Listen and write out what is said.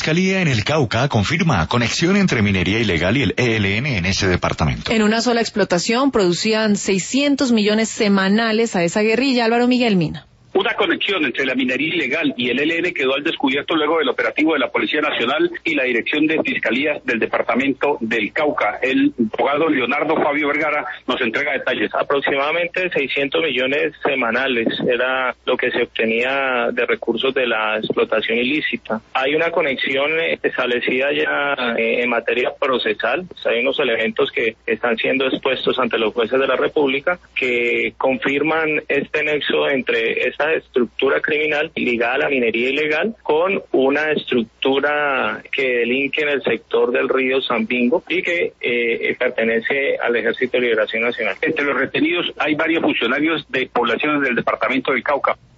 Fiscalía en el Cauca confirma conexión entre minería ilegal y el ELN en ese departamento. En una sola explotación producían 600 millones semanales a esa guerrilla. Álvaro Miguel Mina. Una conexión entre la minería ilegal y el ELN quedó al descubierto luego del operativo de la Policía Nacional y la Dirección de Fiscalías del Departamento del Cauca. El abogado Leonardo Fabio Vergara nos entrega detalles. Aproximadamente 600 millones semanales era lo que se obtenía de recursos de la explotación ilícita. Hay una conexión establecida ya en materia procesal. Hay unos elementos que están siendo expuestos ante los jueces de la República que confirman este nexo entre esta estructura criminal ligada a la minería ilegal con una estructura que delinque en el sector del río Sambingo y que pertenece al Ejército de Liberación Nacional. Entre los retenidos hay varios funcionarios de poblaciones del departamento del Cauca.